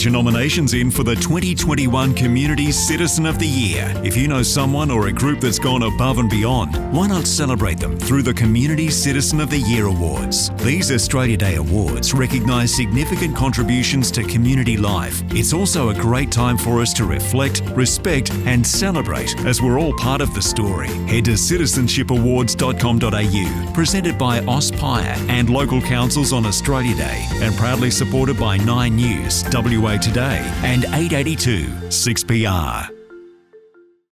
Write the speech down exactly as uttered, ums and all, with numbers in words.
Get your nominations in for the twenty twenty-one Community Citizen of the Year. If you know someone or a group that's gone above and beyond, why not celebrate them through the Community Citizen of the Year Awards? These Australia Day Awards recognise significant contributions to community life. It's also a great time for us to reflect, respect and celebrate as we're all part of the story. Head to citizenship awards dot com dot a u, presented by Auspire and local councils on Australia Day, and proudly supported by Nine News, W A Today and eight eighty-two six P R.